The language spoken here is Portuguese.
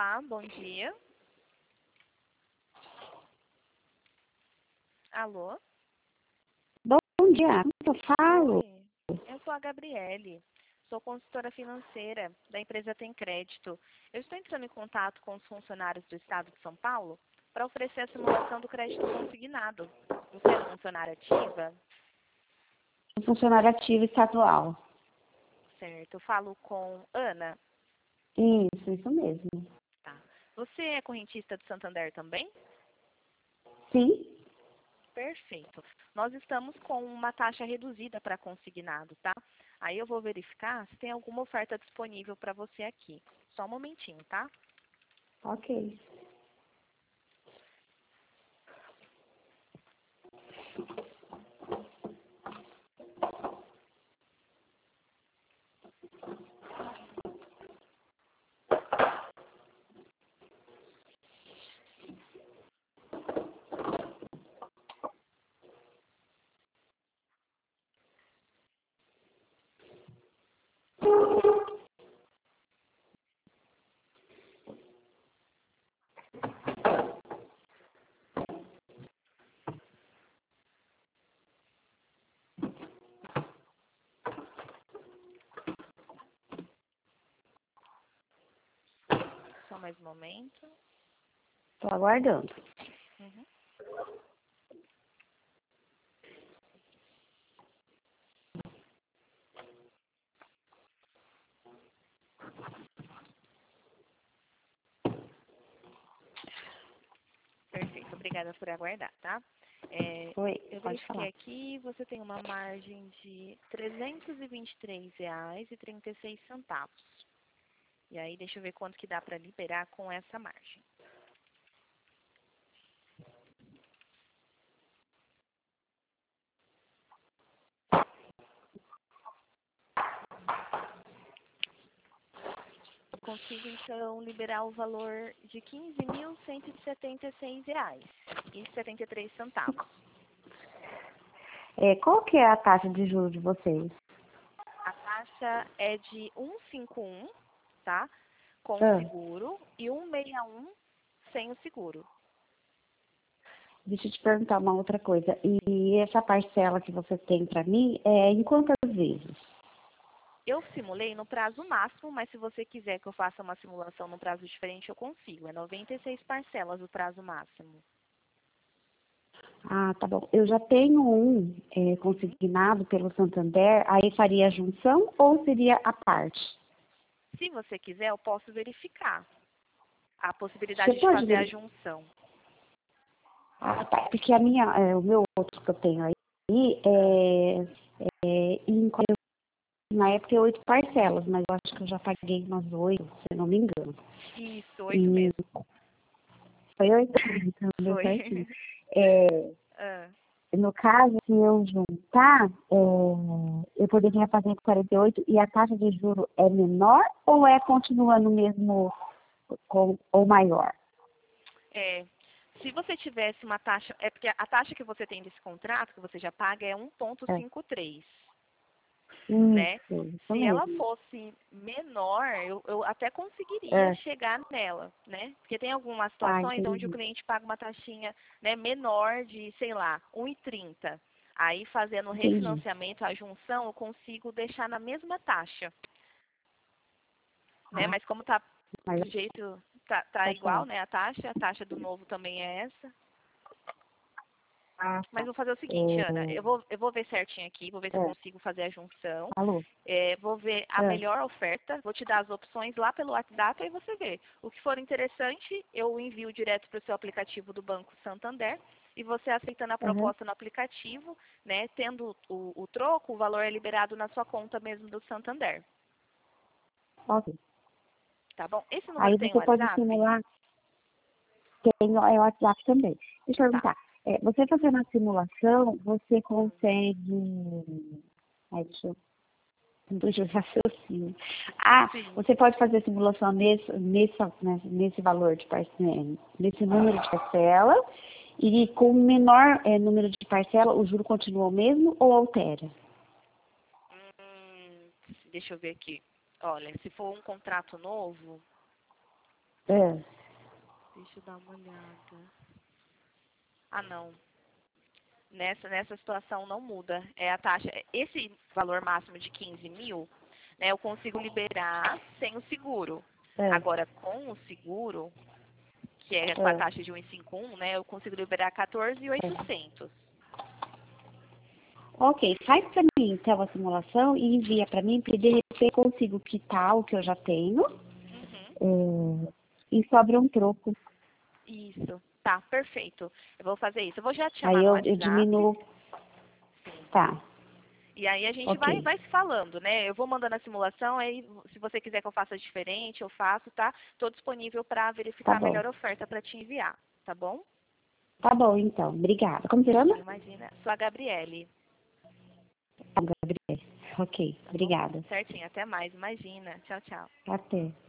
Olá, bom dia. Alô? Bom dia, eu falo. Oi, eu sou a Gabriele. Sou consultora financeira da empresa Tem Crédito. Eu estou entrando em contato com os funcionários do Estado de São Paulo para oferecer a simulação do crédito consignado. Você é funcionária ativa? Funcionário ativo estadual. Certo. Eu falo com Ana. Isso mesmo. Tá. Você é correntista do Santander também? Sim? Perfeito. Nós estamos com uma taxa reduzida para consignado, tá? Aí eu vou verificar se tem alguma oferta disponível para você aqui. Só um momentinho, tá? Ok. Só mais um momento. Estou aguardando. Uhum. Perfeito. Obrigada por aguardar, tá? Oi, Eu pode verifiquei falar. aqui, você tem uma margem de R$ 323,36. E aí, deixa eu ver quanto que dá para liberar com essa margem. Eu consigo, então, liberar o valor de R$ 15.176,73. Qual que é a taxa de juros de vocês? A taxa é de 1,51, tá? Com o Ah, seguro e 1,61 sem o seguro. deixa eu te perguntar uma outra coisa. Sim. E essa parcela que você tem para mim, é em quantas vezes? Eu simulei no prazo máximo, mas se você quiser que eu faça uma simulação no prazo diferente, eu consigo. É 96 parcelas o prazo máximo. Ah, tá bom. Eu já tenho um Uhum. consignado pelo Santander, aí faria a junção ou seria a parte? Se você quiser, eu posso verificar a Você possibilidade de pode fazer a verificar? junção. Ah, tá. Porque o meu outro que eu tenho aí Ah, na época é 8 parcelas, mas eu acho que eu já paguei umas 8, se eu não me engano. isso, 8 E mesmo. foi 8, então deu Foi. certinho. É, Ah, no caso, se eu juntar, eu poderia fazer 48 e a taxa de juro é menor ou continua no mesmo ou maior? é. Se você tivesse uma taxa, é porque a taxa que você tem desse contrato, que você já paga, é É, 1,53, né? isso Se ela mesmo. fosse menor, eu até conseguiria É, chegar nela, né? Porque tem algumas situações onde o entendi. cliente paga uma taxinha, né, menor de, sei lá, 1,30. Aí, fazendo o Entendi. refinanciamento, a junção, eu consigo deixar na mesma taxa, né? Ah, Mas como tá mas do jeito, tá pode igual, falar. né, a taxa do novo também é essa. Ah, Mas tá. vou fazer o seguinte, Ana, É, eu vou ver certinho aqui, vou ver se eu é, consigo fazer a junção. alô? Vou ver a É, melhor oferta, vou te dar as opções lá pelo WhatsApp, aí você vê. O que for interessante, eu envio direto para o seu aplicativo do Banco Santander, e você aceitando a aham, proposta no aplicativo, né, tendo o troco, o valor é liberado na sua conta mesmo do Santander. ok. Tá bom? Esse número Aí tem você pode WhatsApp? simular, tem o WhatsApp também. Deixa eu Tá. perguntar, você fazendo a simulação, você Hum. consegue. Ai, deixa eu raciocínio. Ah, Sim. você pode fazer a simulação nesse valor de parcela, nesse número de parcela, e com o menor número de parcela, o juro continua o mesmo ou altera? Deixa eu ver aqui. Olha, se for um contrato novo, É. Deixa eu dar uma olhada. Ah, não. Nessa situação não muda. É a taxa. Esse valor máximo de 15 mil, né, eu consigo liberar sem o seguro. É. Agora, com o seguro, que é com a taxa de 1,51, né, eu consigo liberar 14.800. Ok, faz para mim então a simulação e envia para mim, porque de repente eu consigo quitar o que eu já tenho e sobra um troco. Isso. Tá, perfeito. Eu vou fazer isso. Eu vou já te Aí chamar no eu WhatsApp. diminuo. Sim. Tá, E aí a gente ok. vai se falando, né? Eu vou mandando a simulação, aí se você quiser que eu faça diferente, eu faço, tá? Estou disponível para Tá verificar a bom. melhor oferta para te enviar, tá bom? Tá bom, então. Obrigada. Como você chama? Imagina. Sou a Gabriele, Ah, Gabriel. Ok, tá bom? obrigada. Certinho, até mais, imagina. Tchau, tchau. Até.